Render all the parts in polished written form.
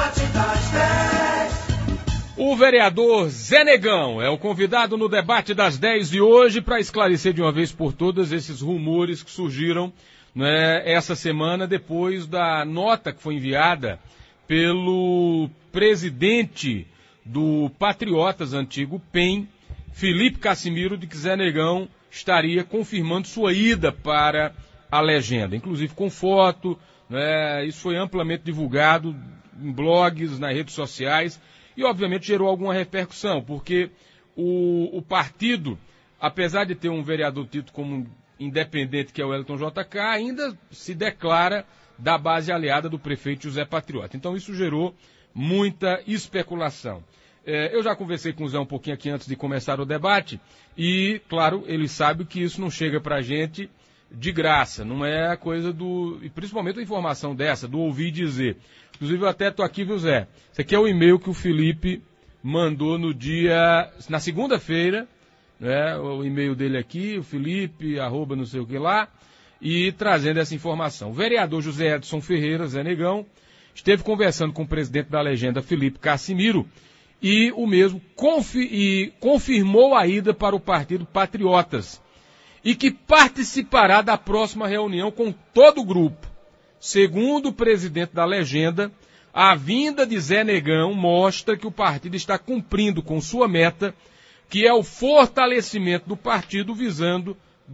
debate das 10. O vereador Zé Negão é o convidado no debate das 10 de hoje para esclarecer de uma vez por todas esses rumores que surgiram, né, essa semana depois da nota que foi enviada pelo presidente do Patriotas, antigo PEN, Felipe Cassimiro, de que Zé Negão estaria confirmando sua ida para a legenda, inclusive com foto, né, isso foi amplamente divulgado em blogs, nas redes sociais, e obviamente gerou alguma repercussão, porque o partido, apesar de ter um vereador tido como independente, que é o Wellington JK, ainda se declara da base aliada do prefeito José Patriota. Então isso gerou muita especulação. Eu já conversei com o Zé um pouquinho aqui antes de começar o debate, e, claro, ele sabe que isso não chega pra gente de graça, não é a coisa e principalmente a informação dessa, do ouvir dizer. Inclusive eu até estou aqui, viu, Zé? Esse aqui é o e-mail que o Felipe mandou na segunda-feira, né? O e-mail dele aqui, o Felipe, @ não sei o que lá, e trazendo essa informação. O vereador José Edson Ferreira, Zé Negão, esteve conversando com o presidente da legenda, Felipe Cassimiro, e o mesmo confirmou a ida para o Partido Patriotas, e que participará da próxima reunião com todo o grupo. Segundo o presidente da legenda, a vinda de Zé Negão mostra que o partido está cumprindo com sua meta, que é o fortalecimento do partido visando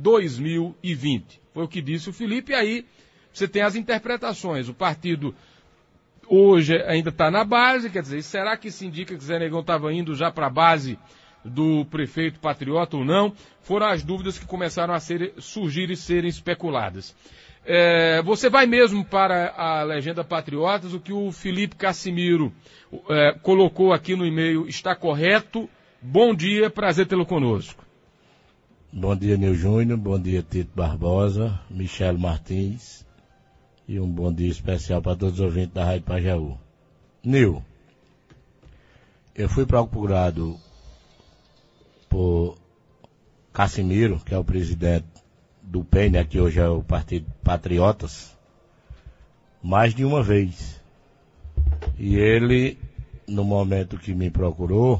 2020. Foi o que disse o Felipe, e aí você tem as interpretações. O partido hoje ainda está na base, quer dizer, será que isso indica que Zé Negão estava indo já para a base do prefeito patriota ou não? Foram as dúvidas que começaram a surgir e serem especuladas. Você vai mesmo para a legenda Patriotas? O que o Felipe Cassimiro colocou aqui no e-mail está correto? Bom dia, prazer tê-lo conosco. Bom dia, Nil Júnior, bom dia, Tito Barbosa, Michel Martins, e um bom dia especial para todos os ouvintes da Rádio Pajeú. Nil, eu fui procurado por Cassimiro, que é o presidente do PEN, né, que hoje é o Partido Patriotas, mais de uma vez. E ele, no momento que me procurou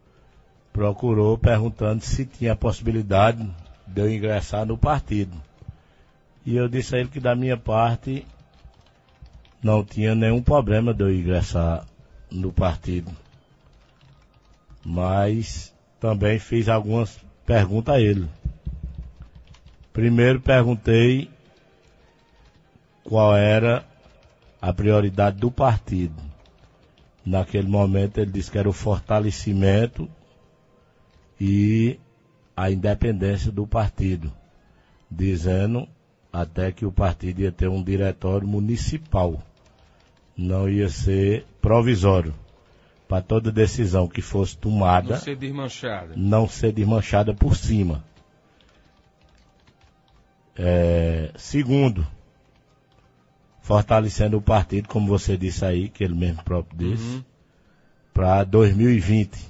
perguntando se tinha a possibilidade de eu ingressar no partido. E eu disse a ele que da minha parte não tinha nenhum problema de eu ingressar no partido. Mas também fiz algumas perguntas a ele. Primeiro perguntei qual era a prioridade do partido. Naquele momento ele disse que era o fortalecimento e a independência do partido, dizendo até que o partido ia ter um diretório municipal, não ia ser provisório, para toda decisão que fosse tomada não ser desmanchada por cima. Segundo, fortalecendo o partido, como você disse aí, que ele mesmo próprio disse, para 2020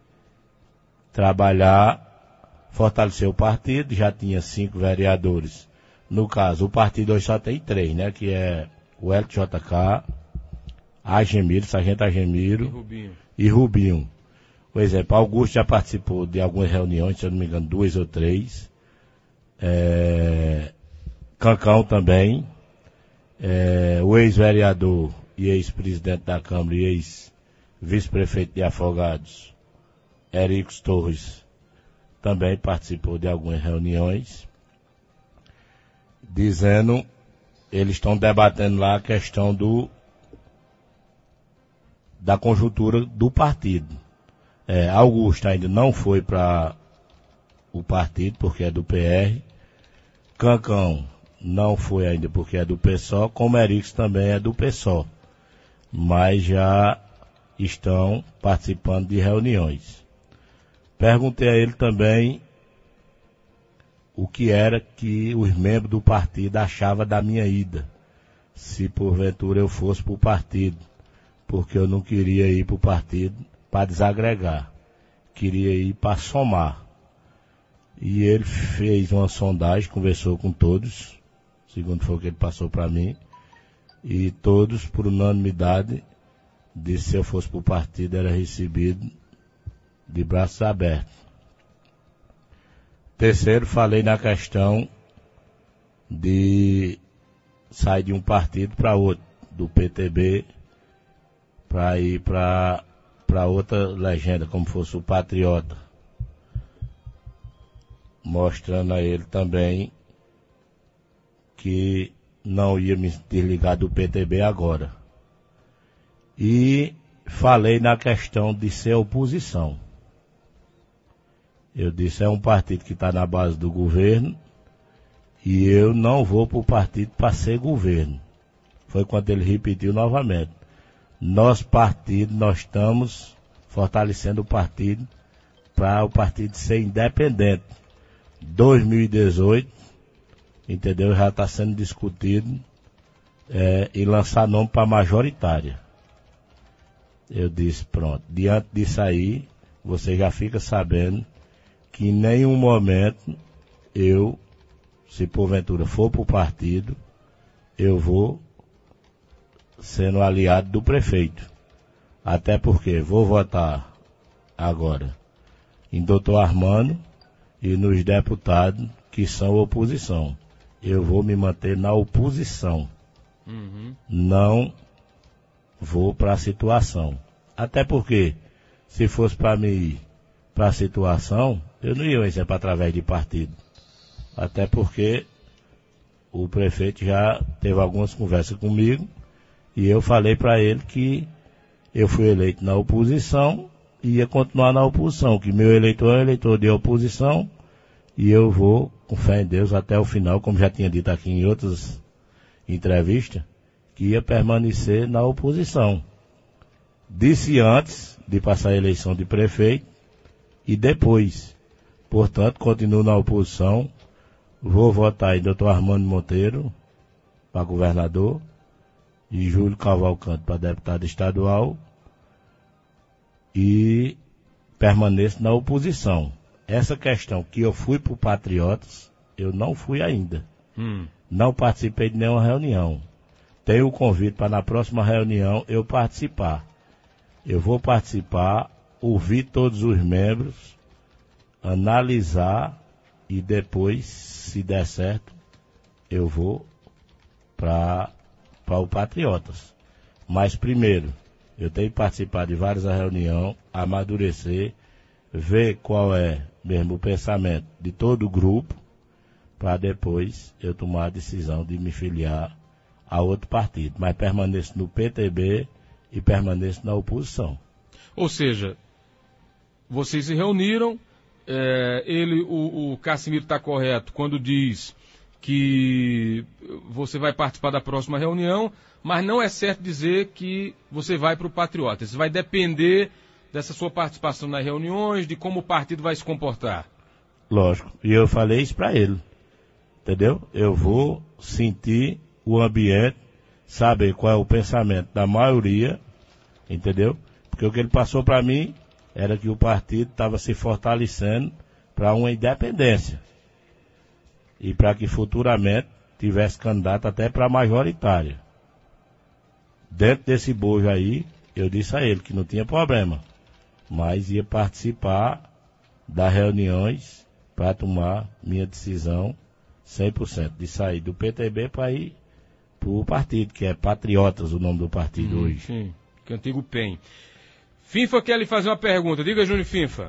trabalhar, fortalecer o partido. Já tinha 5 vereadores. No caso, o partido hoje só tem 3, né? Que é o LJK, Sargento Agemiro e Rubinho. Por exemplo, Augusto já participou de algumas reuniões, se eu não me engano, 2 ou 3. Cancão também. O ex-vereador e ex-presidente da Câmara e ex-vice-prefeito de Afogados, Ericos Torres, também participou de algumas reuniões, dizendo, eles estão debatendo lá a questão da conjuntura do partido. Augusto ainda não foi para o partido, porque é do PR. Cancão não foi ainda, porque é do PSOL, como Ericos também é do PSOL. Mas já estão participando de reuniões. Perguntei a ele também o que era que os membros do partido achavam da minha ida, se porventura eu fosse para o partido, porque eu não queria ir para o partido para desagregar, queria ir para somar. E ele fez uma sondagem, conversou com todos, segundo foi o que ele passou para mim, e todos, por unanimidade, disse que se eu fosse para o partido era recebido de braços abertos. Terceiro, falei na questão de sair de um partido para outro, do PTB para ir para outra legenda, como fosse o Patriota, mostrando a ele também que não ia me desligar do PTB agora. E falei na questão de ser oposição. Eu disse, é um partido que está na base do governo e eu não vou para o partido para ser governo. Foi quando ele repetiu novamente. Nosso partido, nós estamos fortalecendo o partido para o partido ser independente. 2018, entendeu? Já está sendo discutido e lançar nome para majoritária. Eu disse, pronto, diante disso aí, você já fica sabendo que em nenhum momento eu, se porventura for para o partido, eu vou sendo aliado do prefeito. Até porque vou votar agora em Dr. Armando e nos deputados que são oposição. Eu vou me manter na oposição. Não vou para a situação. Até porque, se fosse para mim ir para a situação, eu não ia vencer através de partido. Até porque o prefeito já teve algumas conversas comigo e eu falei para ele que eu fui eleito na oposição e ia continuar na oposição, que meu eleitor é eleitor de oposição e eu vou, com fé em Deus, até o final, como já tinha dito aqui em outras entrevistas, que ia permanecer na oposição. Disse antes de passar a eleição de prefeito e depois. Portanto, continuo na oposição. Vou votar em Dr. Armando Monteiro para governador e Júlio Cavalcante para deputado estadual e permaneço na oposição. Essa questão que eu fui para o Patriotas, eu não fui ainda. Não participei de nenhuma reunião. Tenho o convite para na próxima reunião eu participar. Eu vou participar, ouvir todos os membros, analisar e depois, se der certo, eu vou para o Patriotas. Mas primeiro, eu tenho que participar de várias reuniões, amadurecer, ver qual é mesmo o pensamento de todo o grupo, para depois eu tomar a decisão de me filiar a outro partido. Mas permaneço no PTB e permaneço na oposição. Ou seja, vocês se reuniram, o Cassimiro está correto quando diz que você vai participar da próxima reunião, mas não é certo dizer que você vai para o Patriota. Isso vai depender dessa sua participação nas reuniões, de como o partido vai se comportar. Lógico, e eu falei isso para ele, entendeu? Eu vou sentir o ambiente, saber qual é o pensamento da maioria, entendeu? Porque o que ele passou para mim era que o partido estava se fortalecendo para uma independência e para que futuramente tivesse candidato até para majoritária. Dentro desse bojo aí, eu disse a ele que não tinha problema, mas ia participar das reuniões para tomar minha decisão 100% de sair do PTB para ir para o partido, que é Patriotas o nome do partido hoje. Sim, que é o antigo PEN. Finfa quer lhe fazer uma pergunta. Diga, Júnior Finfa.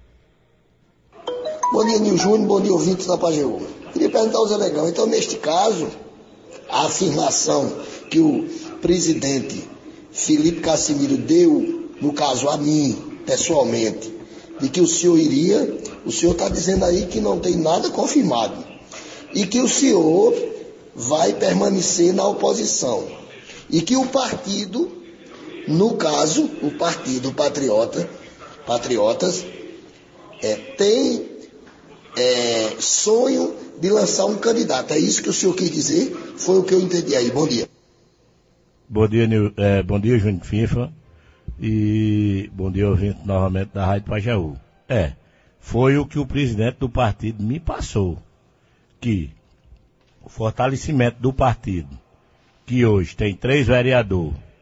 Bom dia, Nil Júnior. Bom dia, ouvintes da Pajeú. Queria perguntar ao Zé Negão. Então, neste caso, a afirmação que o presidente Felipe Cassimiro deu, no caso a mim, pessoalmente, de que o senhor está dizendo aí que não tem nada confirmado e que o senhor vai permanecer na oposição e que o partido, no caso, o partido Patriotas, tem sonho de lançar um candidato. É isso que o senhor quis dizer? Foi o que eu entendi aí. Bom dia. Bom dia, Júnior Finfa. E bom dia, ouvinte novamente da Rádio Pajeú. Foi o que o presidente do partido me passou. Que o fortalecimento do partido, que hoje tem 3 vereadores,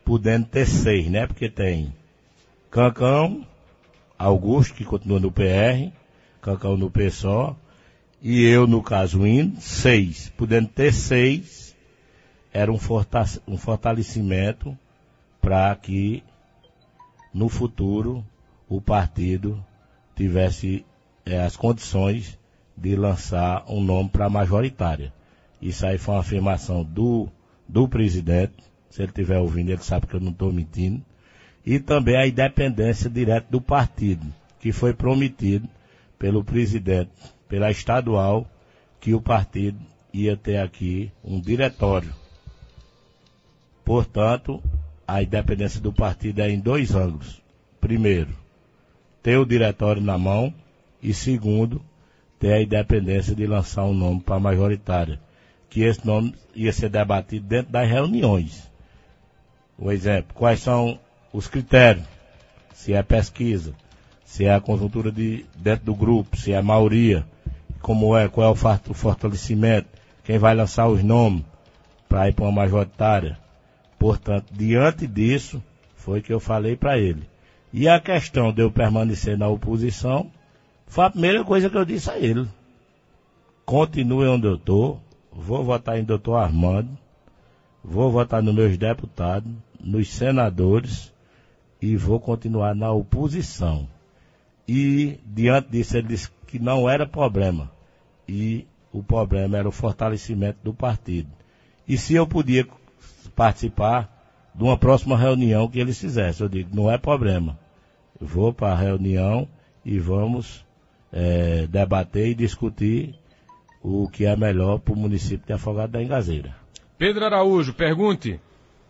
podendo ter 6, né? Porque tem Cancão, Augusto, que continua no PR, Cancão no PSOL, e eu, no caso, indo, 6. Podendo ter 6, era um fortalecimento para que, no futuro, o partido tivesse as condições de lançar um nome para a majoritária. Isso aí foi uma afirmação do presidente. Se ele estiver ouvindo, ele sabe que eu não estou mentindo. E também a independência direta do partido, que foi prometido pelo presidente, pela estadual, que o partido ia ter aqui um diretório. Portanto, a independência do partido é em 2 ângulos. Primeiro, ter o diretório na mão, e segundo, ter a independência de lançar um nome para a majoritária, que esse nome ia ser debatido dentro das reuniões. Por exemplo, quais são os critérios, se é pesquisa, se é a conjuntura dentro do grupo, se é a maioria, qual é o fortalecimento, quem vai lançar os nomes para ir para uma majoritária. Portanto, diante disso, foi que eu falei para ele. E a questão de eu permanecer na oposição, foi a primeira coisa que eu disse a ele. Continue onde eu estou, vou votar em Dr. Armando, vou votar nos meus deputados, nos senadores, e vou continuar na oposição. E, diante disso, ele disse que não era problema. E o problema era o fortalecimento do partido. E se eu podia participar de uma próxima reunião que eles fizessem, eu digo, não é problema. Eu vou para a reunião e vamos debater e discutir o que é melhor para o município de Afogados da Engazeira. Pedro Araújo, pergunte.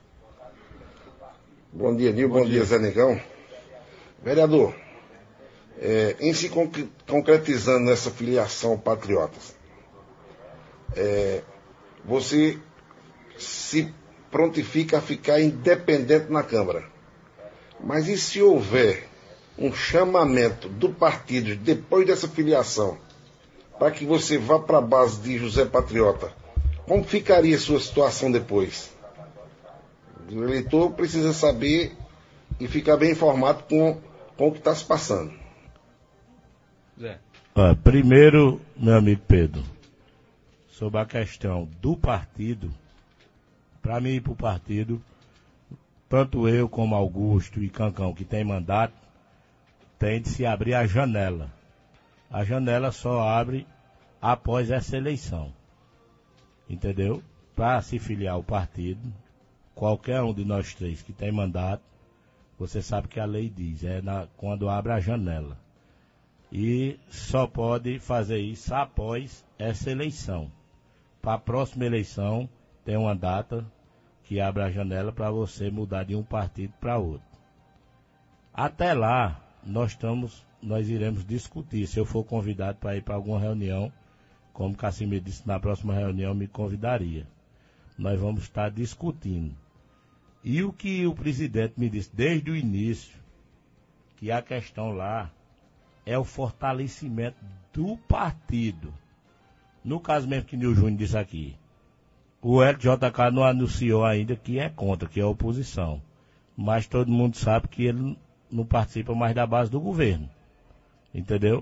Bom dia, Nil. Bom dia, Zé Negão. Vereador, em se concretizando nessa filiação Patriotas, você se prontifica a ficar independente na Câmara. Mas e se houver um chamamento do partido depois dessa filiação, para que você vá para a base de José Patriota, como ficaria a sua situação depois? O eleitor precisa saber e ficar bem informado com o que está se passando. Zé. Primeiro, meu amigo Pedro, sobre a questão do partido, para mim ir para o partido, tanto eu como Augusto e Cancão, que tem mandato, tem de se abrir a janela. A janela só abre após essa eleição. Entendeu? Para se filiar ao partido, qualquer um de nós 3 que tem mandato, você sabe que a lei diz, quando abre a janela. E só pode fazer isso após essa eleição. Para a próxima eleição, tem uma data que abre a janela para você mudar de um partido para outro. Até lá, nós iremos discutir. Se eu for convidado para ir para alguma reunião, como Cassimiro disse, na próxima reunião me convidaria. Nós vamos estar discutindo. E o que o presidente me disse desde o início, que a questão lá é o fortalecimento do partido. No caso mesmo que Nil Júnior disse aqui, o LJK não anunciou ainda que é contra, que é oposição. Mas todo mundo sabe que ele não participa mais da base do governo. Entendeu?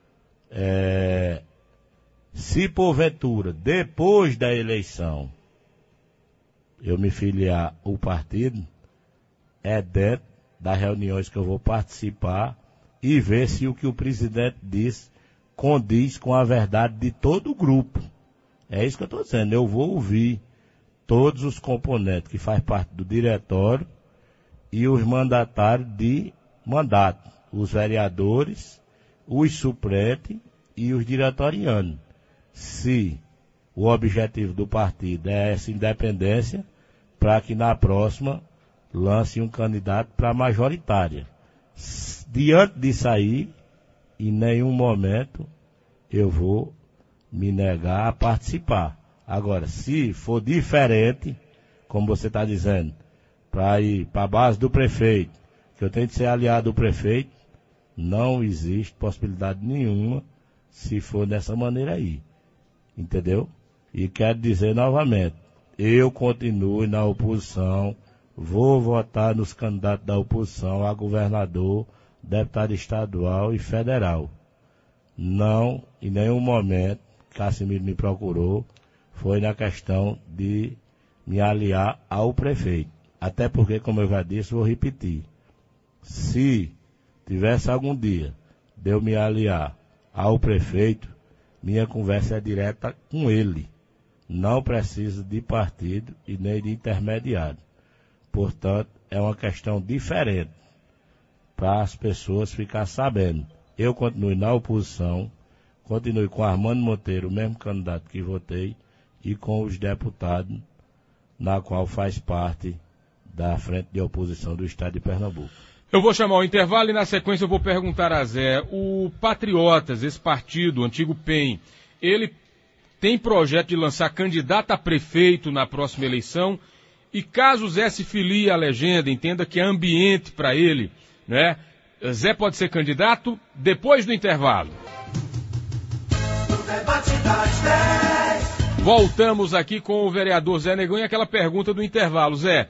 Se porventura, depois da eleição, eu me filiar ao partido, é dentro das reuniões que eu vou participar e ver se o que o presidente diz condiz com a verdade de todo o grupo. É isso que eu estou dizendo. Eu vou ouvir todos os componentes que fazem parte do diretório e os mandatários de mandato, os vereadores, os suplentes e os diretorianos. Se o objetivo do partido é essa independência, para que na próxima lance um candidato para a majoritária. Diante disso aí, em nenhum momento eu vou me negar a participar. Agora, se for diferente, como você está dizendo, para ir para a base do prefeito, que eu tenho de ser aliado do prefeito, não existe possibilidade nenhuma se for dessa maneira aí. Entendeu? E quero dizer novamente, eu continuo na oposição, vou votar nos candidatos da oposição a governador, deputado estadual e federal. Não, em nenhum momento, Cassimiro me procurou, foi na questão de me aliar ao prefeito. Até porque, como eu já disse, vou repetir. Se tivesse algum dia de eu me aliar ao prefeito, minha conversa é direta com ele. Não preciso de partido e nem de intermediário. Portanto, é uma questão diferente para as pessoas ficarem sabendo. Eu continuo na oposição, continuo com Armando Monteiro, o mesmo candidato que votei, e com os deputados, na qual faz parte da frente de oposição do estado de Pernambuco. Eu vou chamar o intervalo e na sequência eu vou perguntar a Zé, o Patriotas, esse partido, o antigo PEN, ele tem projeto de lançar candidato a prefeito na próxima eleição, e caso Zé se filie à legenda, entenda que é ambiente para ele, né? Zé pode ser candidato depois do intervalo. O debate das 10. Voltamos aqui com o vereador Zé Negão e aquela pergunta do intervalo. Zé,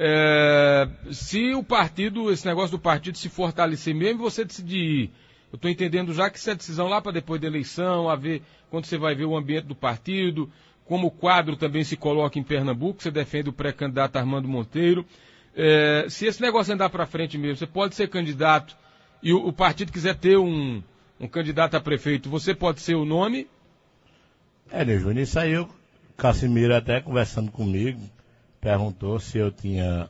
se o partido, esse negócio do partido se fortalecer mesmo, você decidir ir, eu estou entendendo já que isso é decisão lá para depois da eleição, a ver quando você vai ver o ambiente do partido, como o quadro também se coloca em Pernambuco, você defende o pré-candidato Armando Monteiro. Se esse negócio andar para frente mesmo, você pode ser candidato e o partido quiser ter um candidato a prefeito, você pode ser o nome? Né, Júnior, isso aí o Cassimiro até conversando comigo, perguntou se eu tinha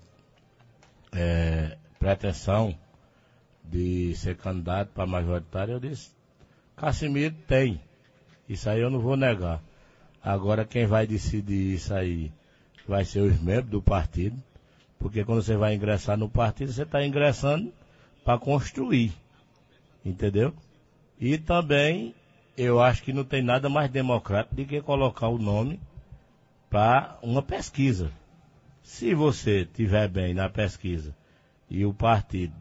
pretensão de ser candidato para majoritário. Eu disse, Cassimiro tem, isso aí eu não vou negar. Agora quem vai decidir isso aí vai ser os membros do partido, porque quando você vai ingressar no partido, você está ingressando para construir, entendeu? E também eu acho que não tem nada mais democrático do que colocar o nome para uma pesquisa. Se você estiver bem na pesquisa e o partido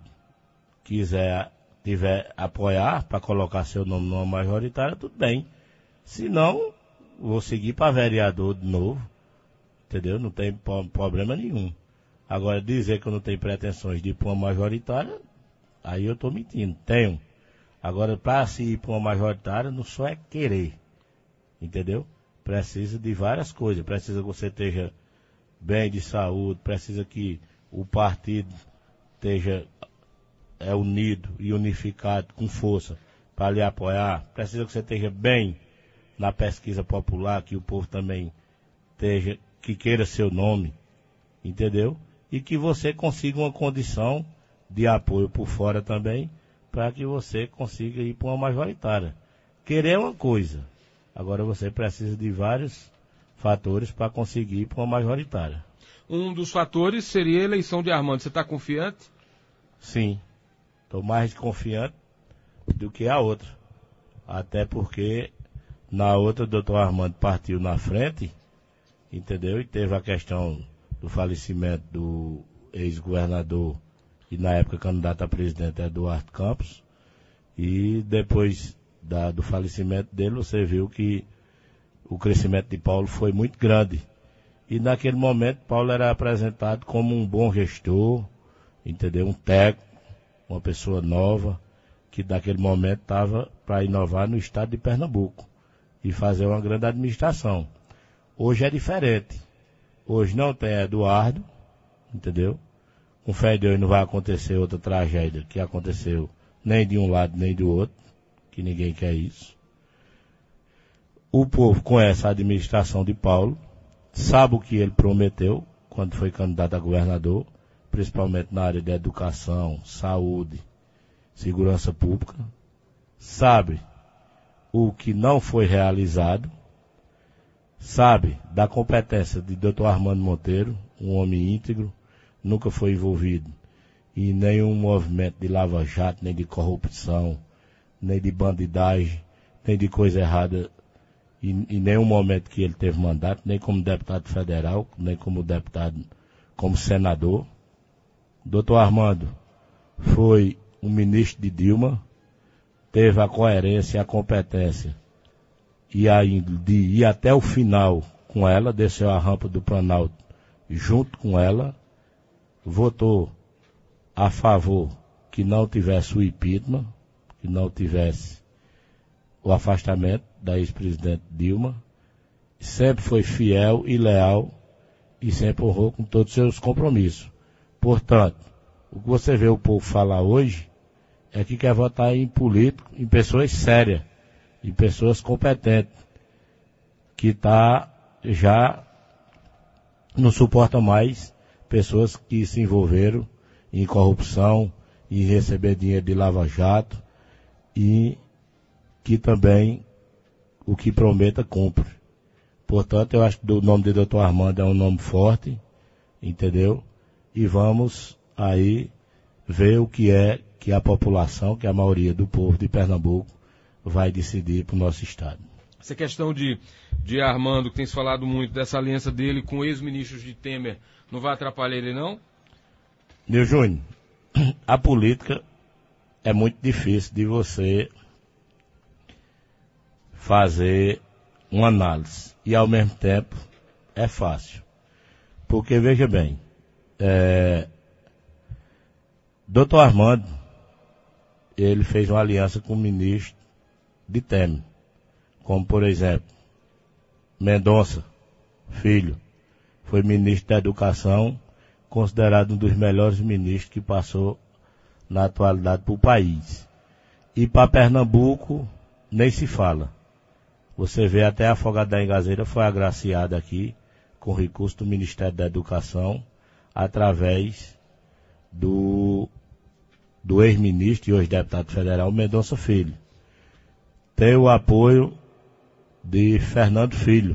tiver apoiar para colocar seu nome numa majoritária, tudo bem. Se não, vou seguir para vereador de novo, entendeu? Não tem problema nenhum. Agora, dizer que eu não tenho pretensões de ir para uma majoritária, aí eu estou mentindo. Tenho. Agora, para se ir para uma majoritária, não só é querer, entendeu? Precisa de várias coisas. Precisa que você esteja bem de saúde, precisa que o partido esteja unido e unificado com força para lhe apoiar. Precisa que você esteja bem na pesquisa popular, que o povo também esteja, que queira seu nome, entendeu? E que você consiga uma condição de apoio por fora também, para que você consiga ir para uma majoritária. Querer é uma coisa, agora você precisa de vários fatores para conseguir ir para uma majoritária. Um dos fatores seria a eleição de Armando. Você está confiante? Sim, estou mais confiante do que a outra. Até porque na outra o doutor Armando partiu na frente, entendeu? E teve a questão do falecimento do ex-governador e na época candidato a presidente Eduardo Campos. E depois do falecimento dele, você viu que o crescimento de Paulo foi muito grande. E naquele momento, Paulo era apresentado como um bom gestor, entendeu? Um técnico, uma pessoa nova, que naquele momento estava para inovar no estado de Pernambuco e fazer uma grande administração. Hoje é diferente. Hoje não tem Eduardo, entendeu? Com fé em Deus não vai acontecer outra tragédia que aconteceu nem de um lado nem do outro, que ninguém quer isso. O povo conhece a administração de Paulo, sabe o que ele prometeu quando foi candidato a governador, principalmente na área de educação, saúde, segurança pública, sabe o que não foi realizado, sabe da competência de Dr. Armando Monteiro, um homem íntegro, nunca foi envolvido em nenhum movimento de lava-jato, nem de corrupção, nem de bandidagem, nem de coisa errada, em nenhum momento que ele teve mandato, nem como deputado federal, nem como deputado, como senador. Dr. Armando foi um ministro de Dilma, teve a coerência e a competência de ir até o final com ela, desceu a rampa do Planalto junto com ela, votou a favor que não tivesse o impeachment, que não tivesse o afastamento da ex-presidente Dilma, sempre foi fiel e leal e sempre honrou com todos os seus compromissos. Portanto, o que você vê o povo falar hoje é que quer votar em político, em pessoas sérias, em pessoas competentes, que já não suporta mais pessoas que se envolveram em corrupção, em receber dinheiro de lava-jato e que também o que prometa cumpre. Portanto, eu acho que o nome de Dr. Armando é um nome forte, entendeu? E vamos aí ver o que é que a população, que a maioria do povo de Pernambuco vai decidir para o nosso estado. Essa questão de Armando, que tem se falado muito dessa aliança dele com ex-ministros de Temer, não vai atrapalhar ele, não? Nil Júnior, a política é muito difícil de você fazer uma análise. E ao mesmo tempo é fácil. Porque, veja bem, Dr. Armando, ele fez uma aliança com o ministro de Temer. Como, por exemplo, Mendonça Filho, foi ministro da Educação, considerado um dos melhores ministros que passou na atualidade para o país. E para Pernambuco, nem se fala. Você vê até a Afogado da Engazeira foi agraciada aqui com recurso do Ministério da Educação, através do ex-ministro e hoje deputado federal Mendonça Filho. Tem o apoio de Fernando Filho,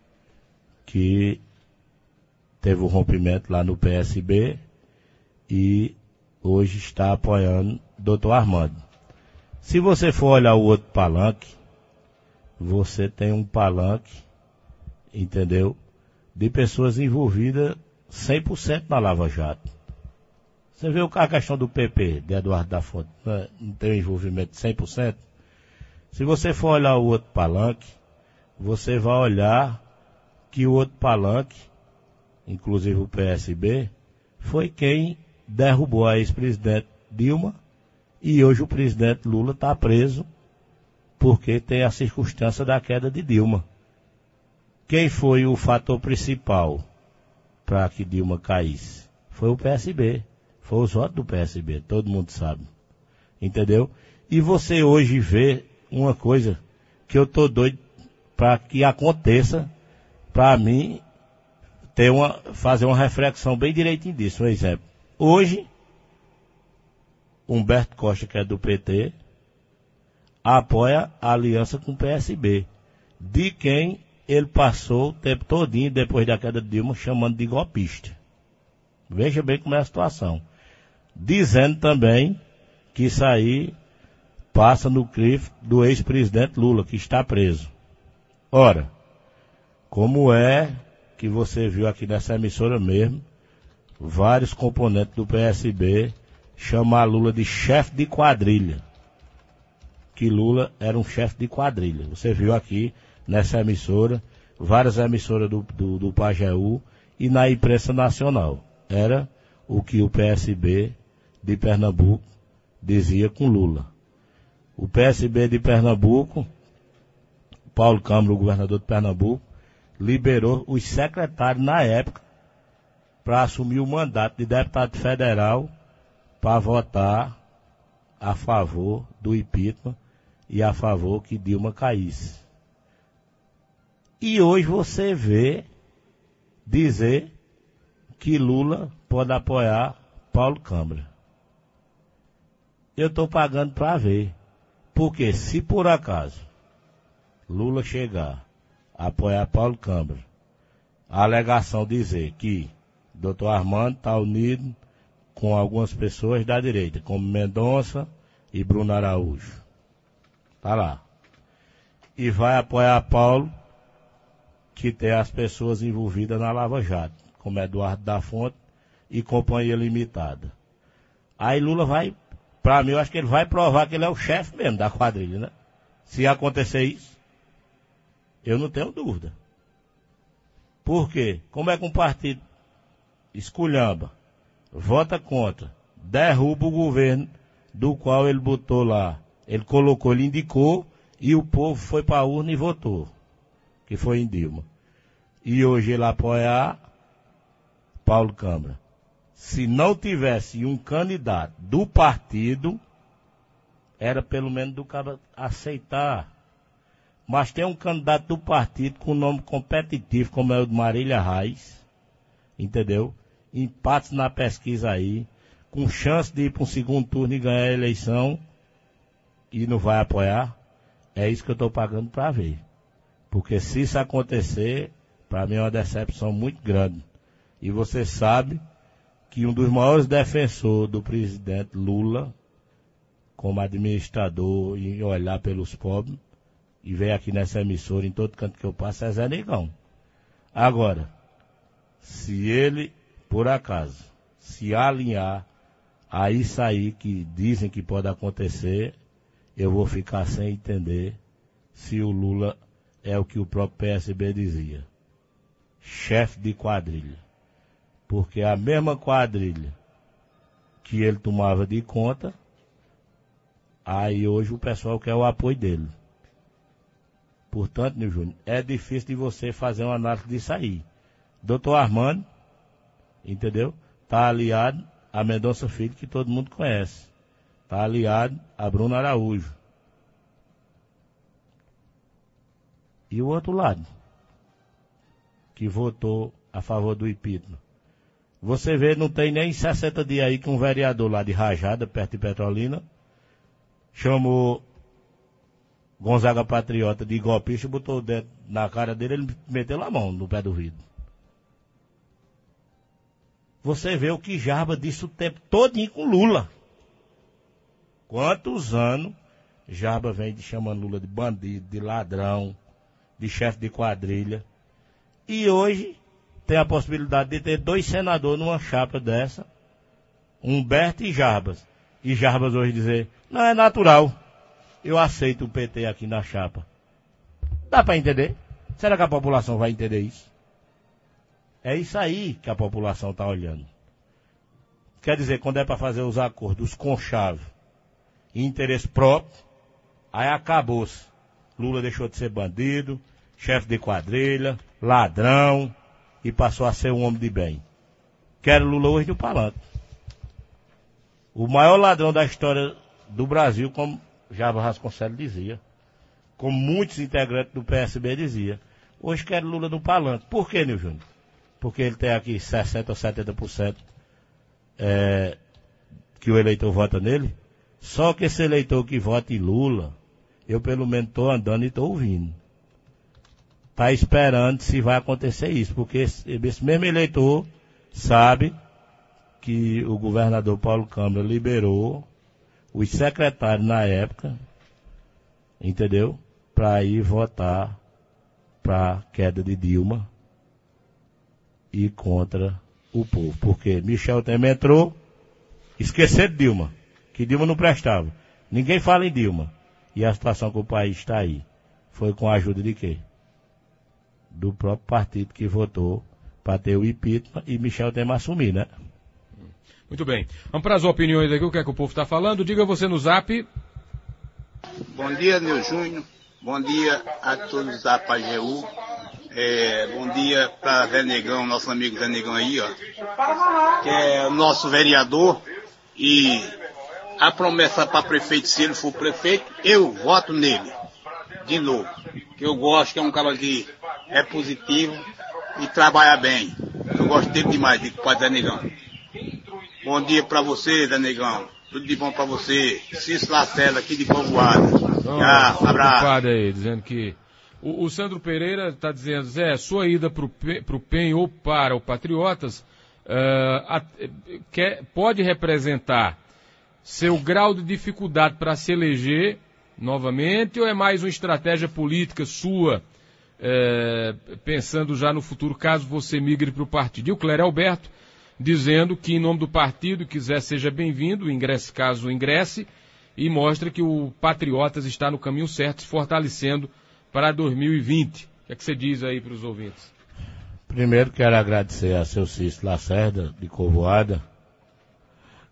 que teve um rompimento lá no PSB e hoje está apoiando Dr. Armando. Se você for olhar o outro palanque, você tem um palanque, entendeu, de pessoas envolvidas 100% na Lava Jato. Você vê a questão do PP, de Eduardo da Fonte, não tem um envolvimento de 100%? Se você for olhar o outro palanque, você vai olhar que o outro palanque, inclusive o PSB, foi quem derrubou a ex-presidente Dilma e hoje o presidente Lula está preso porque tem a circunstância da queda de Dilma. Quem foi o fator principal para que Dilma caísse? Foi o PSB. Foi os votos do PSB, todo mundo sabe. Entendeu? E você hoje vê uma coisa que eu tô doido para que aconteça, para mim fazer uma reflexão bem direitinho disso. Um exemplo. Hoje, Humberto Costa, que é do PT, apoia a aliança com o PSB, de quem ele passou o tempo todinho, depois da queda de Dilma, chamando de golpista. Veja bem como é a situação. Dizendo também que isso aí passa no crivo do ex-presidente Lula, que está preso. Ora, como é que você viu aqui nessa emissora mesmo, vários componentes do PSB chamar Lula de chefe de quadrilha. Que Lula era um chefe de quadrilha. Você viu aqui nessa emissora, várias emissoras do Pajeú e na imprensa nacional. Era o que o PSB de Pernambuco dizia com Lula. O PSB de Pernambuco, Paulo Câmara, o governador de Pernambuco, liberou os secretários na época para assumir o mandato de deputado federal para votar a favor do impeachment e a favor que Dilma caísse. E hoje você vê dizer que Lula pode apoiar Paulo Câmara. Eu estou pagando para ver. Porque se por acaso Lula chegar a apoiar Paulo Câmara, a alegação dizer que Dr. Armando está unido com algumas pessoas da direita, como Mendonça e Bruno Araújo. Tá lá. E vai apoiar Paulo, que tem as pessoas envolvidas na Lava Jato, como Eduardo da Fonte e Companhia Limitada. Aí Lula vai, pra mim, eu acho que ele vai provar que ele é o chefe mesmo da quadrilha, né? Se acontecer isso, eu não tenho dúvida. Por quê? Como é que um partido esculhamba vota contra, derruba o governo do qual ele botou lá. Ele colocou, ele indicou, e o povo foi para a urna e votou, que foi em Dilma. E hoje ele apoia Paulo Câmara. Se não tivesse um candidato do partido, era pelo menos do cara aceitar. Mas tem um candidato do partido com nome competitivo, como é o de Marília Reis, entendeu? Empates na pesquisa aí, com chance de ir para um segundo turno e ganhar a eleição, e não vai apoiar. É isso que eu estou pagando para ver. Porque se isso acontecer, para mim é uma decepção muito grande. E você sabe que um dos maiores defensores do presidente Lula, como administrador e olhar pelos pobres, e veio aqui nessa emissora, em todo canto que eu passo, é Zé Negão. Agora, se ele, por acaso, se alinhar a isso aí que dizem que pode acontecer, eu vou ficar sem entender se o Lula é o que o próprio PSB dizia. Chefe de quadrilha. Porque a mesma quadrilha que ele tomava de conta, aí hoje o pessoal quer o apoio dele. Portanto, Nil Júnior, é difícil de você fazer uma análise disso aí. Doutor Armando, entendeu? Está aliado a Mendonça Filho, que todo mundo conhece. Está aliado a Bruno Araújo. E o outro lado, que votou a favor do impeachment. Você vê, não tem nem 60 dias aí que um vereador lá de Rajada, perto de Petrolina, chamou Gonzaga Patriota de golpista, botou o dedo na cara dele, ele meteu a mão no pé do vidro. Você vê o que Jarbas disse o tempo todinho com Lula. Quantos anos Jarbas vem chamando Lula de bandido, de ladrão, de chefe de quadrilha. E hoje tem a possibilidade de ter 2 senadores numa chapa dessa, Humberto e Jarbas. E Jarbas hoje dizer, não, é natural, eu aceito o PT aqui na chapa. Dá para entender? Será que a população vai entender isso? É isso aí que a população está olhando. Quer dizer, quando é para fazer os acordos com chave e interesse próprio, aí acabou-se. Lula deixou de ser bandido, chefe de quadrilha, ladrão, e passou a ser um homem de bem. Quero Lula hoje no palanque. O maior ladrão da história do Brasil, como Jarbas Vasconcelos dizia, como muitos integrantes do PSB diziam. Hoje quero Lula no palanque. Por quê, Nil Júnior? Porque ele tem aqui 60% ou 70% que o eleitor vota nele. Só que esse eleitor que vota em Lula, eu pelo menos estou andando e estou ouvindo. Está esperando se vai acontecer isso, porque esse mesmo eleitor sabe que o governador Paulo Câmara liberou os secretários na época, entendeu? Para ir votar para a queda de Dilma e contra o povo. Porque Michel Temer entrou, esqueceu de Dilma, que Dilma não prestava. Ninguém fala em Dilma. E a situação que o país está aí foi com a ajuda de quê? Do próprio partido que votou para ter o impeachment e Michel Temer assumir, né? Muito bem. Vamos para as opiniões aqui, o que é que o povo está falando. Diga você no Zap. Bom dia, Nil Júnior. Bom dia a todos da Pajeú. Bom dia para Zé Negão, nosso amigo Zé Negão aí, ó. Que é o nosso vereador. E a promessa para prefeito, se ele for prefeito, eu voto nele. De novo. Que eu gosto, que é um cara que é positivo e trabalha bem. Eu gosto dele demais, digo para Zé Negão. Bom dia para você, Zé Negão. Tudo de bom para você. Cício Lacerda, aqui de Povoada. Abraço. Aí, dizendo que o Sandro Pereira está dizendo, Zé, sua ida para o PEN ou para o Patriotas pode representar seu grau de dificuldade para se eleger novamente, ou é mais uma estratégia política sua, pensando já no futuro, caso você migre para o partido? E o Clério Alberto dizendo que, em nome do partido, quiser seja bem-vindo, ingresse caso ingresse, e mostra que o Patriotas está no caminho certo, se fortalecendo para 2020. O que é que você diz aí para os ouvintes? Primeiro quero agradecer a seu Cício Lacerda, de Covoada,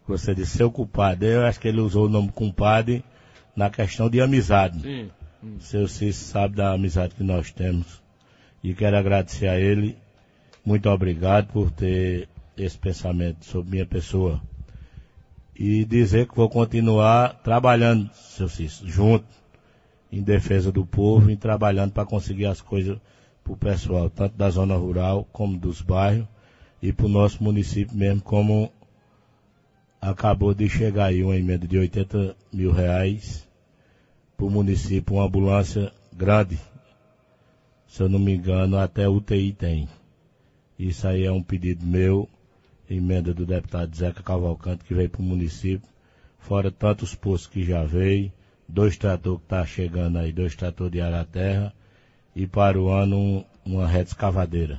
Você disse seu culpado. Eu acho que ele usou o nome compadre na questão de amizade. Sim. Seu Cícero sabe da amizade que nós temos. E quero agradecer a ele. Muito obrigado por ter esse pensamento sobre minha pessoa. E dizer que vou continuar trabalhando, seu Cícero, junto, em defesa do povo e trabalhando para conseguir as coisas para o pessoal, tanto da zona rural como dos bairros e para o nosso município mesmo, como acabou de chegar aí uma emenda de R$80 mil para o município, uma ambulância grande, se eu não me engano, até UTI tem. Isso aí é um pedido meu, emenda do deputado Zeca Cavalcante, que veio para o município, fora tantos postos que já veio, 2 tratores que está chegando aí, 2 tratores de Araterra, e para o ano uma reta escavadeira.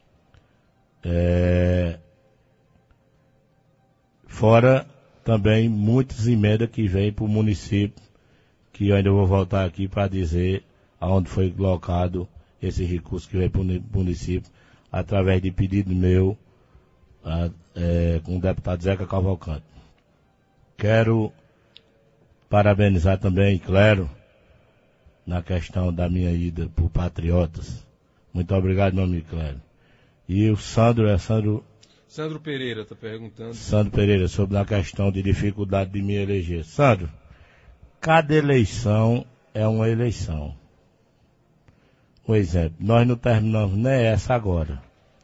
Fora também muitas emendas que vêm para o município, que eu ainda vou voltar aqui para dizer aonde foi colocado esse recurso que vem para o município, através de pedido meu, com o deputado Zeca Cavalcante. Quero parabenizar também, claro, na questão da minha ida por Patriotas. Muito obrigado, meu amigo Clério. E o Sandro Pereira está perguntando. Sandro Pereira, sobre a questão de dificuldade de me eleger. Sandro, cada eleição é uma eleição. Por exemplo, nós não terminamos nem essa agora.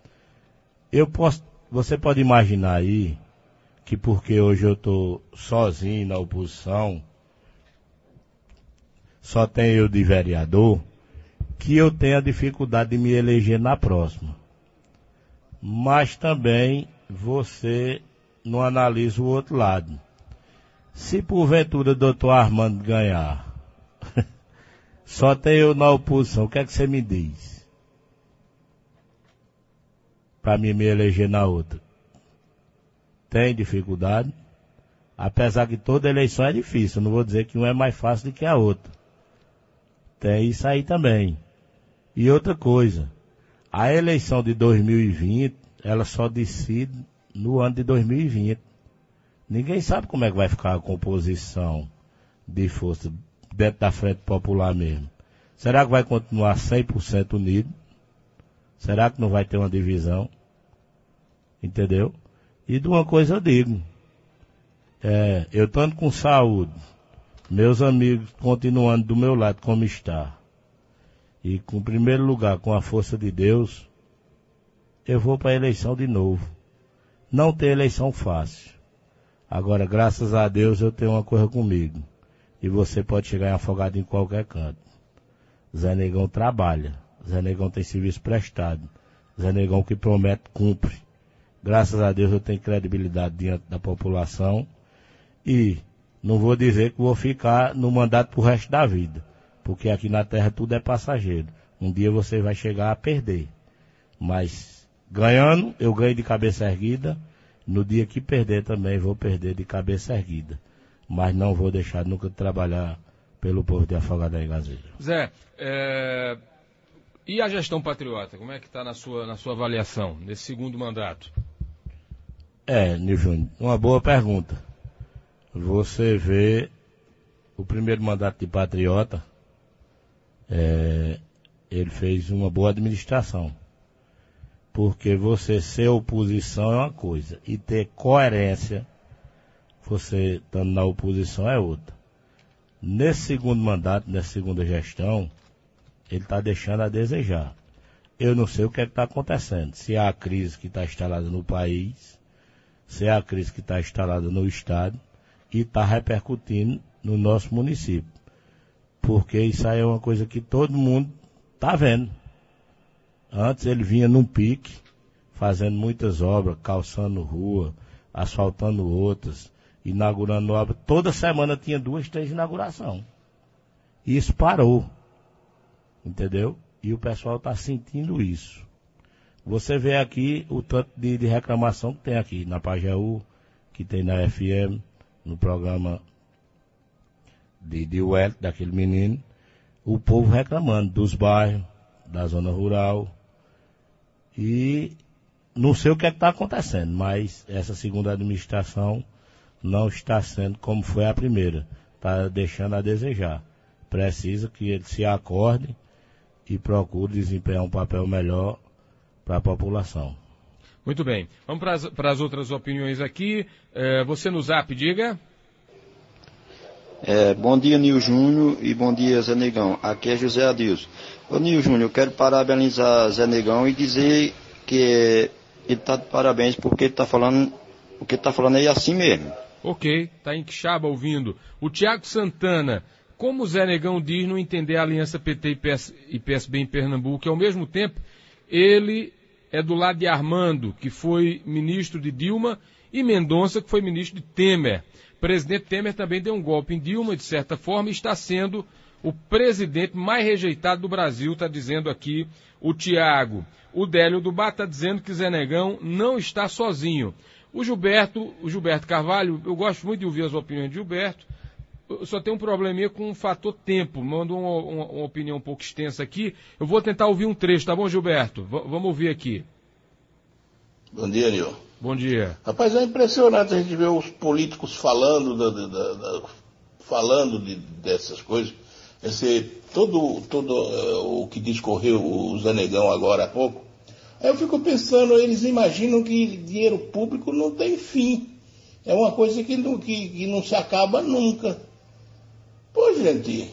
Você pode imaginar aí que porque hoje eu estou sozinho na oposição, só tenho eu de vereador, que eu tenha dificuldade de me eleger na próxima. Mas também você não analisa o outro lado. Se porventura o doutor Armando ganhar, só tem eu na oposição, o que é que você me diz? Para mim me eleger na outra. Tem dificuldade? Apesar que toda eleição é difícil, eu não vou dizer que uma é mais fácil do que a outra. Tem isso aí também. E outra coisa, a eleição de 2020, ela só decide no ano de 2020. Ninguém sabe como é que vai ficar a composição de força dentro da Frente Popular mesmo. Será que vai continuar 100% unido? Será que não vai ter uma divisão? Entendeu? E de uma coisa eu digo, eu estando com saúde, meus amigos continuando do meu lado como está, e com primeiro lugar, com a força de Deus, eu vou para a eleição de novo. Não tem eleição fácil. Agora, graças a Deus, eu tenho uma coisa comigo. E você pode chegar afogado em qualquer canto. Zé Negão trabalha. Zé Negão tem serviço prestado. Zé Negão que promete, cumpre. Graças a Deus eu tenho credibilidade diante da população. E não vou dizer que vou ficar no mandato pro resto da vida. Porque aqui na terra tudo é passageiro. Um dia você vai chegar a perder. Mas ganhando, eu ganho de cabeça erguida. No dia que perder também vou perder de cabeça erguida. Mas não vou deixar nunca de trabalhar pelo povo de Afogado da Igazeira. Zé, e a gestão patriota? Como é que está na sua avaliação, nesse segundo mandato? Nil Júnior, uma boa pergunta. Você vê o primeiro mandato de patriota, ele fez uma boa administração. Porque você ser oposição é uma coisa, e ter coerência, você estando na oposição, é outra. Nesse segundo mandato, nessa segunda gestão, ele está deixando a desejar. Eu não sei o que está acontecendo. Se é a crise que está instalada no país, se é a crise que está instalada no estado, e está repercutindo no nosso município. Porque isso aí é uma coisa que todo mundo está vendo. Antes ele vinha num pique, fazendo muitas obras, calçando rua, asfaltando outras, inaugurando obras. Toda semana tinha 2, 3 inaugurações. E isso parou. Entendeu? E o pessoal está sentindo isso. Você vê aqui o tanto de reclamação que tem aqui na Pajeú, que tem na FM, no programa de Wellington, daquele menino, o povo reclamando dos bairros, da zona rural. E não sei o que está acontecendo, mas essa segunda administração não está sendo como foi a primeira. Está deixando a desejar. Precisa que ele se acorde e procure desempenhar um papel melhor para a população. Muito bem. Vamos para as outras opiniões aqui. Você no Zap, diga. Bom dia, Nil Júnior, e bom dia, Zé Negão. Aqui é José Adilson. Ô, Nil Júnior, eu quero parabenizar Zé Negão e dizer que ele está de parabéns porque ele está falando, o que ele está falando é assim mesmo. Ok, está em Quixaba ouvindo. O Tiago Santana, como o Zé Negão diz, não entender a aliança PT e PSB em Pernambuco, e ao mesmo tempo ele é do lado de Armando, que foi ministro de Dilma, e Mendonça, que foi ministro de Temer. O presidente Temer também deu um golpe em Dilma, de certa forma, e está sendo o presidente mais rejeitado do Brasil, está dizendo aqui o Tiago. O Délio do Bar está dizendo que Zé Negão não está sozinho. O Gilberto Carvalho, eu gosto muito de ouvir as opiniões de Gilberto, eu só tenho um probleminha com o fator tempo, mando uma opinião um pouco extensa aqui, eu vou tentar ouvir um trecho, tá bom, Gilberto? Vamos ouvir aqui. Bom dia, Nil. Bom dia. Rapaz, é impressionante a gente ver os políticos falando dessas coisas. Todo o que discorreu o Zé Negão agora há pouco. Aí eu fico pensando, eles imaginam que dinheiro público não tem fim. É uma coisa que não se acaba nunca. Pô, gente,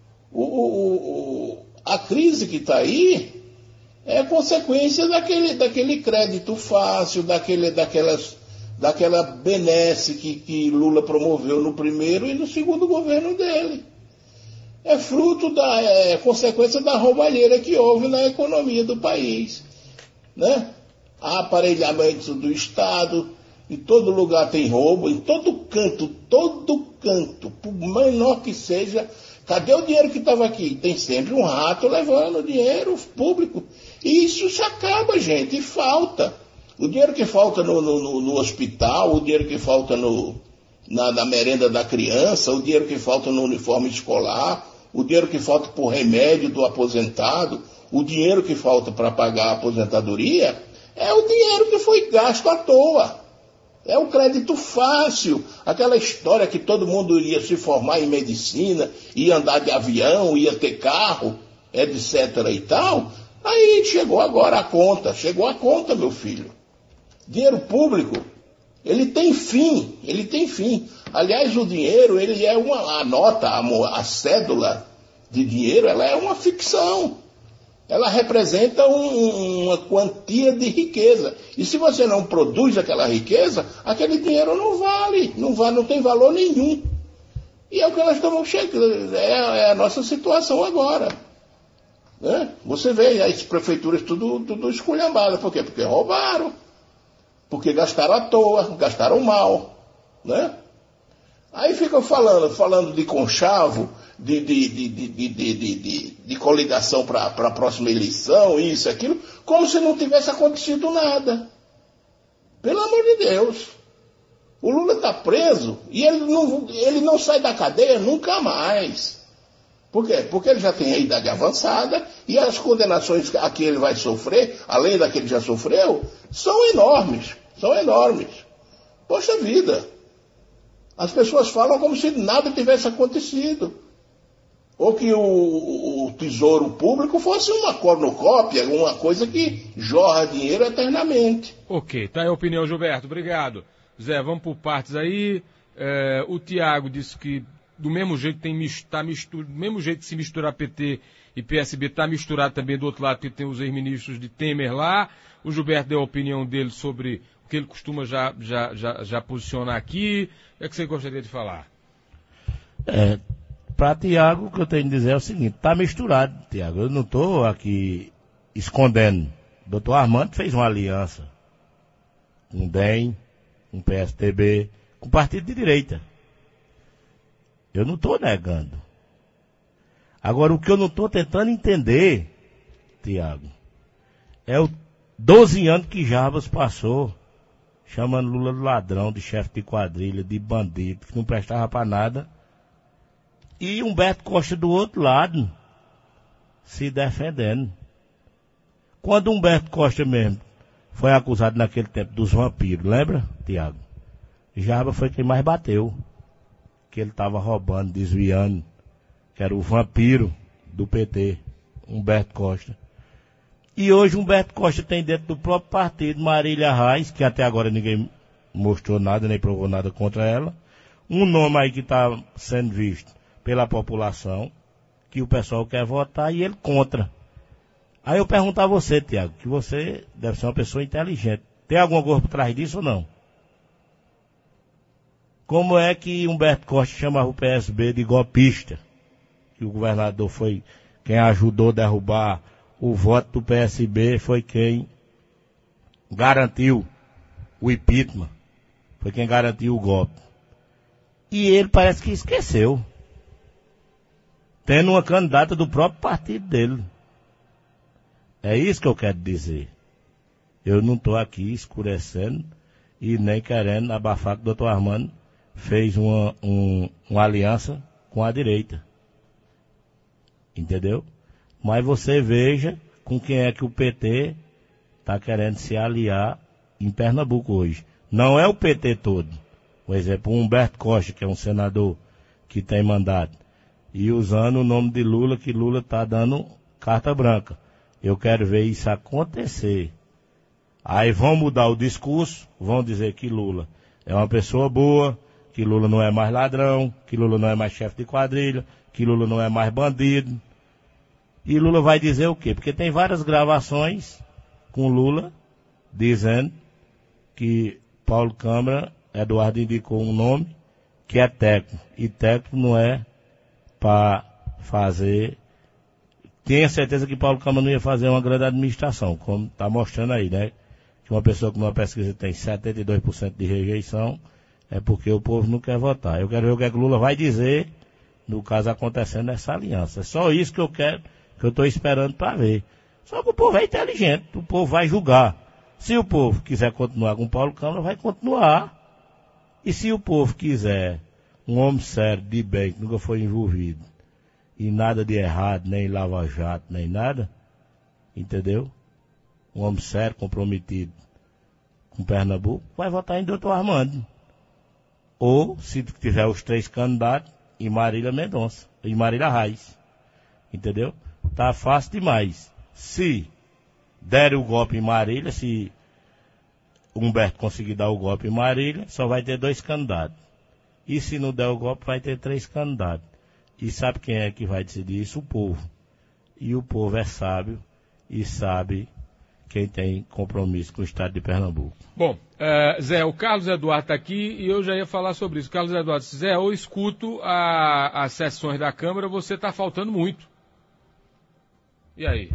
a crise que está aí é consequência daquele crédito fácil, daquela benesse que Lula promoveu no primeiro e no segundo governo dele. É fruto consequência da roubalheira que houve na economia do país. Né? Há aparelhamento do Estado, em todo lugar tem roubo, em todo canto, por menor que seja. Cadê o dinheiro que estava aqui? Tem sempre um rato levando o dinheiro público. E isso se acaba, gente, e falta. O dinheiro que falta no hospital, o dinheiro que falta na merenda da criança, o dinheiro que falta no uniforme escolar, o dinheiro que falta por remédio do aposentado, o dinheiro que falta para pagar a aposentadoria, é o dinheiro que foi gasto à toa. É o crédito fácil, aquela história que todo mundo ia se formar em medicina, ia andar de avião, ia ter carro, etc. e tal. Aí chegou agora a conta, meu filho. Dinheiro público, ele tem fim. Aliás, o dinheiro, ele é a nota, a cédula de dinheiro, ela é uma ficção. Ela representa uma quantia de riqueza. E se você não produz aquela riqueza, aquele dinheiro não vale, não tem valor nenhum. E é o que nós estamos chegando, é a nossa situação agora. Né? Você vê as prefeituras tudo esculhambadas. Por quê? Porque roubaram. Porque gastaram à toa, gastaram mal. Né? Aí ficam falando de conchavo, de coligação para a próxima eleição, isso, aquilo, como se não tivesse acontecido nada. Pelo amor de Deus. O Lula está preso e ele não sai da cadeia nunca mais. Por quê? Porque ele já tem a idade avançada e as condenações a que ele vai sofrer, além da que ele já sofreu, são enormes. Poxa vida. As pessoas falam como se nada tivesse acontecido. Ou que o tesouro público fosse uma cornucópia, uma coisa que jorra dinheiro eternamente. Ok, tá aí a opinião, Gilberto. Obrigado. Zé, vamos por partes aí. O Tiago disse que do mesmo jeito do mesmo jeito que se misturar PT e PSB, está misturado também do outro lado, que tem os ex-ministros de Temer lá. O Gilberto deu a opinião dele sobre o que ele costuma já posicionar aqui. O que você gostaria de falar? Para Tiago, o que eu tenho a dizer é o seguinte, está misturado, Tiago. Eu não estou aqui escondendo. O doutor Armando fez uma aliança com o DEM, com o PSDB, com o partido de direita. Eu não estou negando. Agora, o que eu não estou tentando entender, Tiago, é o 12 anos que Jarbas passou chamando Lula de ladrão, de chefe de quadrilha, de bandido, que não prestava para nada. E Humberto Costa do outro lado, se defendendo. Quando Humberto Costa mesmo foi acusado naquele tempo dos vampiros, lembra, Tiago? Jarbas foi quem mais bateu. Que ele estava roubando, desviando, que era o vampiro do PT, Humberto Costa. E hoje Humberto Costa tem dentro do próprio partido Marília Reis, que até agora ninguém mostrou nada, nem provou nada contra ela. Um nome aí que está sendo visto pela população, que o pessoal quer votar e ele contra. Aí eu pergunto a você, Tiago, que você deve ser uma pessoa inteligente. Tem alguma coisa por trás disso ou não? Como é que Humberto Costa chamava o PSB de golpista? Que o governador foi quem ajudou a derrubar o voto do PSB, foi quem garantiu o impeachment, foi quem garantiu o golpe. E ele parece que esqueceu. Tendo uma candidata do próprio partido dele. É isso que eu quero dizer. Eu não estou aqui escurecendo e nem querendo abafar que o doutor Armando fez uma aliança com a direita. Entendeu? Mas você veja com quem é que o PT está querendo se aliar em Pernambuco hoje. Não é o PT todo. Por exemplo, o Humberto Costa, que é um senador que tem mandato, e usando o nome de Lula, que Lula está dando carta branca. Eu quero ver isso acontecer. Aí vão mudar o discurso, vão dizer que Lula é uma pessoa boa, que Lula não é mais ladrão, que Lula não é mais chefe de quadrilha, que Lula não é mais bandido. E Lula vai dizer o quê? Porque tem várias gravações com Lula dizendo que Paulo Câmara, Eduardo indicou um nome que é técnico. E técnico não é para fazer... Tenha certeza que Paulo Câmara não ia fazer uma grande administração, como está mostrando aí, né? Que uma pessoa que numa pesquisa tem 72% de rejeição, é porque o povo não quer votar. Eu quero ver o que é que Lula vai dizer, no caso acontecendo essa aliança. É só isso que eu quero, que eu estou esperando para ver. Só que o povo é inteligente, o povo vai julgar. Se o povo quiser continuar com Paulo Câmara, vai continuar. E se o povo quiser um homem sério, de bem, que nunca foi envolvido em nada de errado, nem Lava Jato, nem nada, entendeu? Um homem sério, comprometido com Pernambuco, vai votar em doutor Armando. Ou, se tiver os 3 candidatos, em Marília Mendonça, em Marília Reis. Entendeu? Tá fácil demais. Se der o golpe em Marília, se Humberto conseguir dar o golpe em Marília, só vai ter 2 candidatos. E se não der o golpe, vai ter 3 candidatos. E sabe quem é que vai decidir isso? O povo. E o povo é sábio e sabe quem tem compromisso com o estado de Pernambuco. Bom, Zé, o Carlos Eduardo está aqui e eu já ia falar sobre isso. Carlos Eduardo, Zé, eu escuto as sessões da Câmara, você está faltando muito. E aí?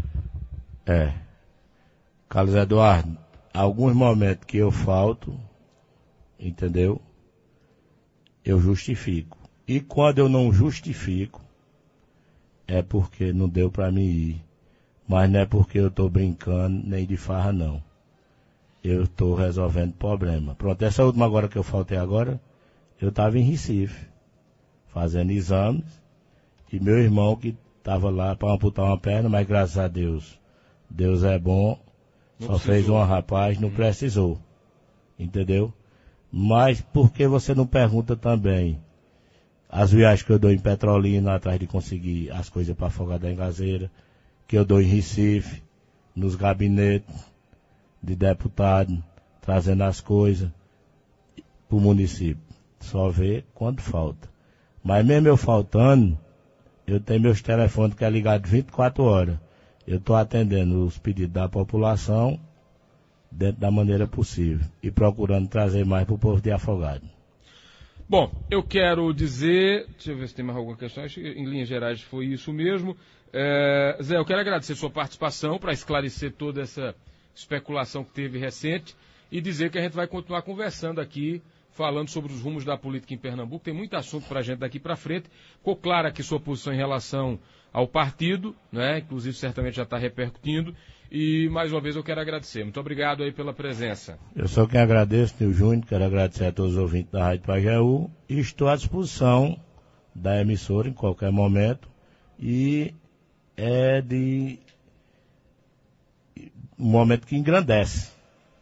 Carlos Eduardo, alguns momentos que eu falto, entendeu? Eu justifico. E quando eu não justifico, é porque não deu para mim ir. Mas não é porque eu estou brincando, nem de farra, não. Eu estou resolvendo problema. Pronto, essa última agora que eu faltei agora, eu estava em Recife, fazendo exames, e meu irmão que estava lá para amputar uma perna, mas graças a Deus, Deus é bom, não só precisou. Fez uma rapaz, não precisou. Entendeu? Mas por que você não pergunta também as viagens que eu dou em Petrolina, atrás de conseguir as coisas para afogar da engazeira, que eu dou em Recife, nos gabinetes de deputado, trazendo as coisas para o município. Só vê quando falta. Mas mesmo eu faltando, eu tenho meus telefones que é ligado 24 horas. Eu estou atendendo os pedidos da população dentro da maneira possível e procurando trazer mais para o povo de Afogado. Bom, eu quero dizer, deixa eu ver se tem mais alguma questão, acho que em linhas gerais foi isso mesmo. Zé, eu quero agradecer sua participação para esclarecer toda essa especulação que teve recente e dizer que a gente vai continuar conversando aqui, falando sobre os rumos da política em Pernambuco. Tem muito assunto para a gente daqui para frente. Ficou clara aqui sua posição em relação ao partido, né? Inclusive certamente já está repercutindo. E mais uma vez eu quero agradecer. Muito obrigado aí pela presença. Eu só quem agradeço, Nil Júnior, quero agradecer a todos os ouvintes da Rádio Pajeú e estou à disposição da emissora em qualquer momento. E é de um momento que engrandece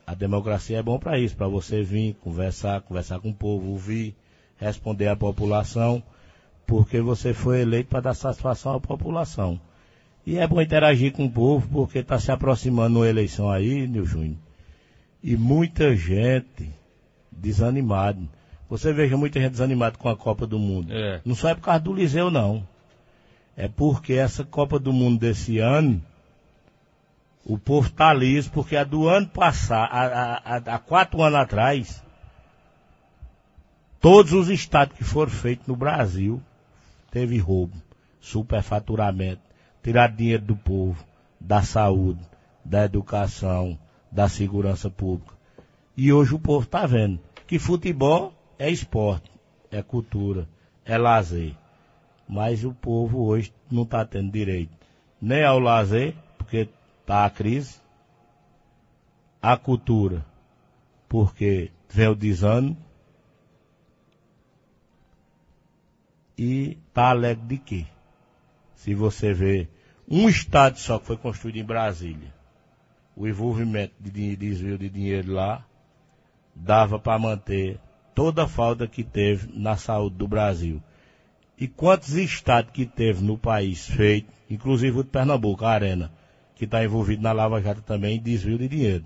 A democracia é bom para isso, para você vir conversar com o povo, ouvir, responder à população, porque você foi eleito para dar satisfação à população. E é bom interagir com o povo, porque está se aproximando uma eleição aí, Nil Júnior, e muita gente desanimada. Você veja muita gente desanimada com a Copa do Mundo. Não só é por causa do Liseu, não. É porque essa Copa do Mundo desse ano, o povo está liso, porque a do ano passado, há 4 anos atrás, todos os estádios que foram feitos no Brasil, teve roubo, superfaturamento, tirar dinheiro do povo, da saúde, da educação, da segurança pública. E hoje o povo está vendo que futebol é esporte, é cultura, é lazer. Mas o povo hoje não está tendo direito nem ao lazer, porque está a crise, a cultura, porque vem o desânimo, e está alegre de quê? Se você vê um estádio só que foi construído em Brasília, o envolvimento de desvio de dinheiro lá, dava para manter toda a falta que teve na saúde do Brasil. E quantos estádios que teve no país feito, inclusive o de Pernambuco, a Arena, que está envolvido na Lava Jato também em desvio de dinheiro.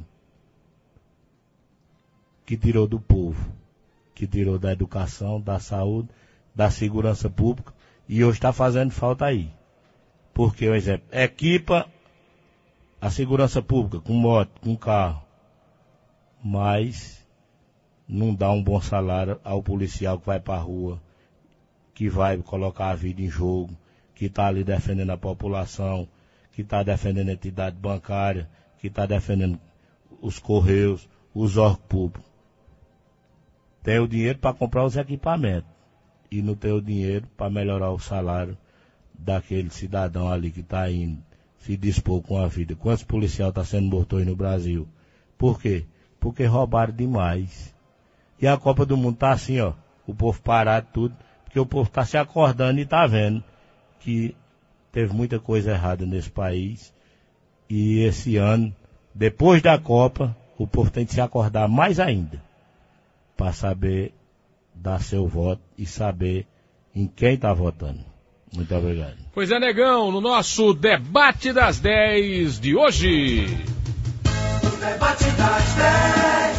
Que tirou do povo, que tirou da educação, da saúde, da segurança pública, e hoje está fazendo falta aí. Porque, por exemplo, equipa a segurança pública com moto, com carro, mas não dá um bom salário ao policial que vai para a rua, que vai colocar a vida em jogo, que está ali defendendo a população, que está defendendo a entidade bancária, que está defendendo os correios, os órgãos públicos. Tem o dinheiro para comprar os equipamentos e não tem o dinheiro para melhorar o salário daquele cidadão ali que está indo se dispor com a vida. Quantos policiais estão sendo mortos aí no Brasil? Por quê? Porque roubaram demais. E a Copa do Mundo está assim, ó, o povo parado tudo, porque o povo está se acordando e está vendo que teve muita coisa errada nesse país. E esse ano, depois da Copa, o povo tem que se acordar mais ainda para saber dar seu voto e saber em quem está votando. Muito obrigado. Pois é, Negão, no nosso Debate das 10 de hoje. O Debate das 10.